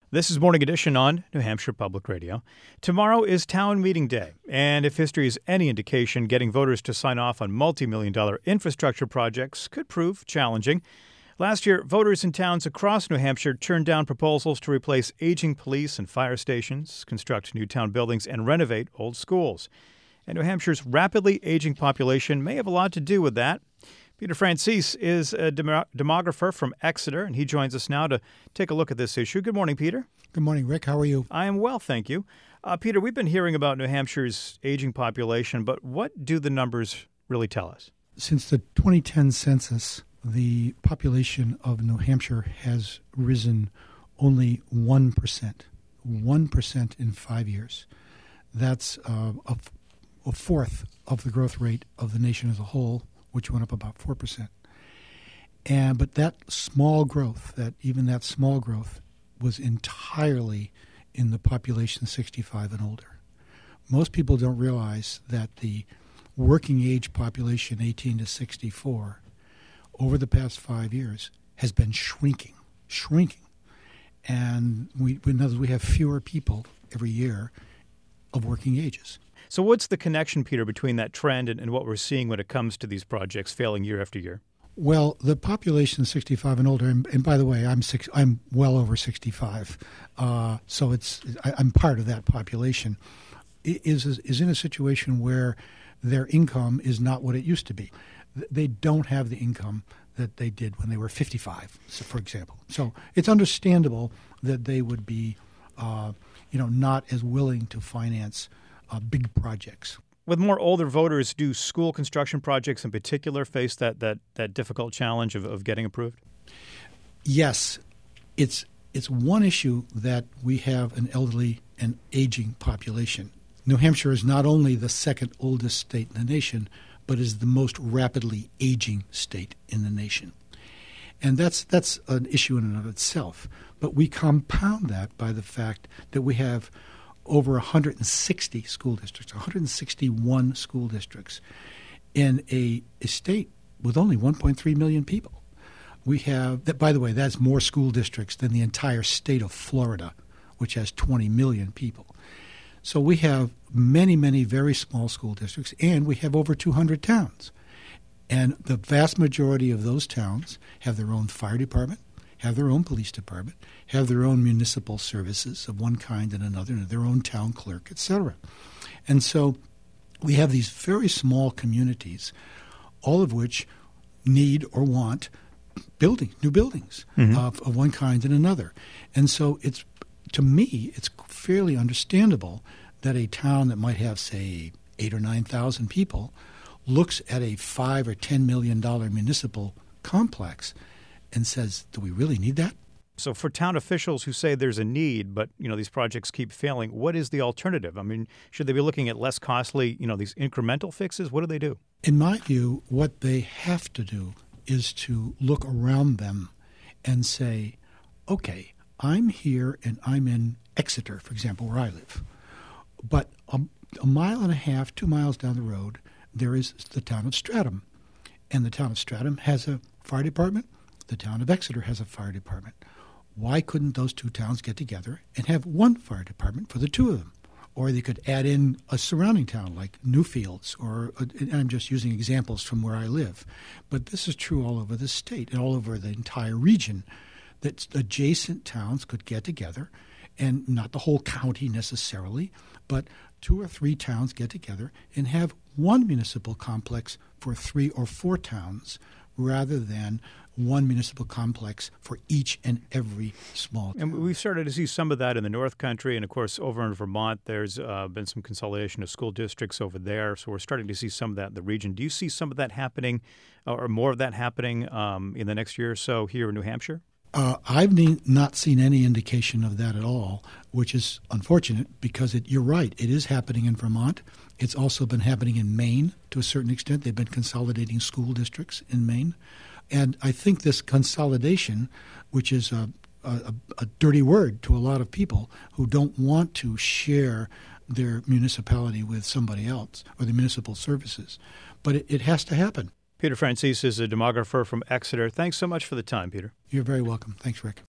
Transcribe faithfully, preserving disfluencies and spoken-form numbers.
This is Morning Edition on New Hampshire Public Radio. Tomorrow is town meeting day, and if history is any indication, getting voters to sign off on multi-million dollar infrastructure projects could prove challenging. Last year, voters in towns across New Hampshire turned down proposals to replace aging police and fire stations, construct new town buildings, and renovate old schools. And New Hampshire's rapidly aging population may have a lot to do with that. Peter Francis is a demographer from Exeter, and he joins us now to take a look at this issue. Good morning, Peter. Good morning, Rick. How are you? I am well, thank you. Uh, Peter, we've been hearing about New Hampshire's aging population, but what do the numbers really tell us? Since the twenty ten census, the population of New Hampshire has risen only one percent. one percent in five years. That's uh, a, a fourth of the growth rate of the nation as a whole, which went up about four percent. And but that small growth, that even that small growth, was entirely in the population sixty-five and older. Most people don't realize that the working age population eighteen to sixty-four over the past five years has been shrinking, shrinking. And we, in other words, we have fewer people every year of working ages. So what's the connection, Peter, between that trend and, and what we're seeing when it comes to these projects failing year after year? Well, the population sixty-five and older, and, and by the way, I'm six, I'm well over sixty-five, uh, so it's I, I'm part of that population, is, is in a situation where their income is not what it used to be. They don't have the income that they did when they were fifty-five, so for example. So it's understandable that they would be, uh, you know, not as willing to finance Uh, big projects. With more older voters, do school construction projects in particular face that that, that difficult challenge of, of getting approved? Yes. It's it's one issue that we have an elderly and aging population. New Hampshire is not only the second oldest state in the nation, but is the most rapidly aging state in the nation. And that's that's an issue in and of itself. But we compound that by the fact that we have over one hundred sixty school districts, one hundred sixty-one school districts in a, a state with only one point three million people. We have, that. By the way, that's more school districts than the entire state of Florida, which has twenty million people. So we have many, many very small school districts, and we have over two hundred towns. And the vast majority of those towns have their own fire department, have their own police department, have their own municipal services of one kind and another, and their own town clerk, et cetera. And so we have these very small communities, all of which need or want building, new buildings mm-hmm. of, of one kind and another. And so it's, to me, it's fairly understandable that a town that might have, say, eight or nine thousand people looks at a five or ten million dollar municipal complex and says, do we really need that? So for town officials who say there's a need, but you know these projects keep failing, what is the alternative? I mean, should they be looking at less costly, you know, these incremental fixes? What do they do? In my view, what they have to do is to look around them and say, okay, I'm here and I'm in Exeter, for example, where I live. But a, a mile and a half, two miles down the road, there is the town of Stratham. And the town of Stratham has a fire department. The town of Exeter has a fire department. Why couldn't those two towns get together and have one fire department for the two of them? Or they could add in a surrounding town like Newfields, or and I'm just using examples from where I live. But this is true all over the state and all over the entire region, that adjacent towns could get together, and not the whole county necessarily, but two or three towns get together and have one municipal complex for three or four towns, rather than one municipal complex for each and every small town. And we've started to see some of that in the North Country. And, of course, over in Vermont, there's uh, been some consolidation of school districts over there. So we're starting to see some of that in the region. Do you see some of that happening, or more of that happening um, in the next year or so here in New Hampshire? Uh, I've ne- not seen any indication of that at all, which is unfortunate because it, you're right, it is happening in Vermont. It's also been happening in Maine to a certain extent. They've been consolidating school districts in Maine. And I think this consolidation, which is a, a, a dirty word to a lot of people who don't want to share their municipality with somebody else or the municipal services, but it, it has to happen. Peter Francis is a demographer from Exeter. Thanks so much for the time, Peter. You're very welcome. Thanks, Rick.